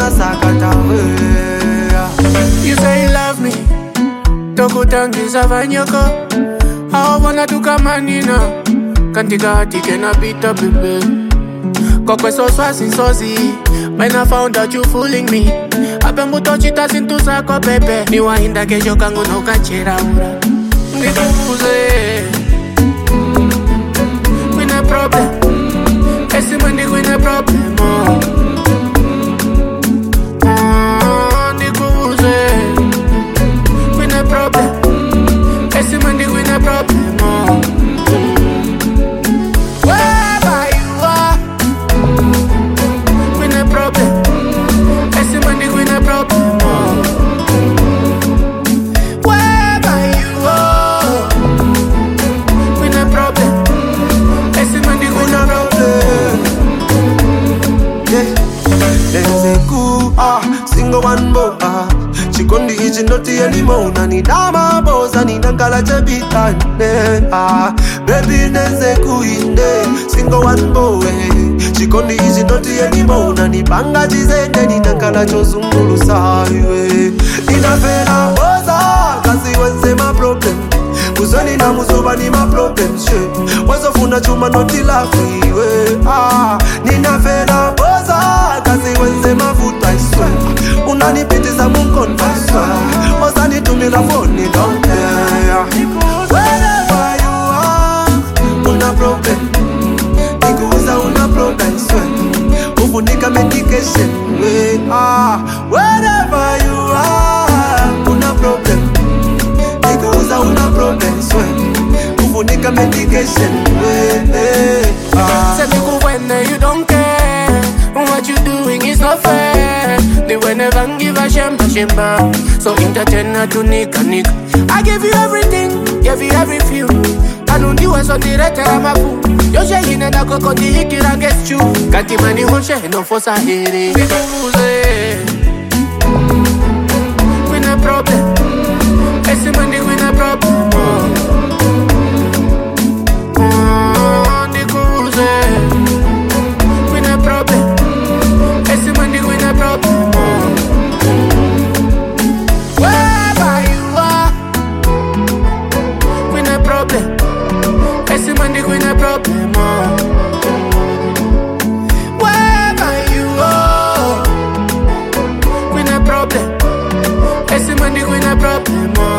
unasakata You say you love me, tokutangiza vanyoko. I wanna do kamanina, kantika hatike na bita bebe. Kokwe so swasi sozi, when I found out you fooling me. Abembuto chita sintu sako bebe. Ni wahinda kejo kangu no kachira ura. Nikubuze, with a problem. Esi mandi with a problem, nikubuze, with a problem. Esi mandi with a problem, wherever you are, with a problem. Esi mandi with a problem, wherever you are, with a problem. Esi mandi with a problem. Nenzeku, single one more, chikondi ichi noti anymore. Nani dama boza ni nankala chebitane, baby nenzeku inde, single one more, chikondi ichi noti anymore. Nani banga jizende ni nankala chozungulu sawe. Inafena boza, kasi wense ma problem. Kuzani na muzoba ni ma problem, she. Wazo funa chuma noti la freeway, ninafena boza, kasi wense mafuta iswe. Unanipitiza munkonfaswa, osani tumila phone don't care. Wherever you are, una problem. Nikuuza una problem iswe. Ufunika medication we. Wherever you are, una problem. Nikuuza una problem iswe. Ufunika medication we. Say me go when you don't care. What you doing is not fair. They will never give a shemba. So entertainer to nika. I give you everything, give you every few. I don't do it on the right I'm a fool. Yo she in and I go the hiki against you. Kati mani hoshe no fosa hiri. With a problem. Esi mandi with a problem. With a problem. Esi mandi with a problem. Wherever you are, with a problem. Esi mandi with a problem. Wherever you are, with a problem. Esi mandi with a problem.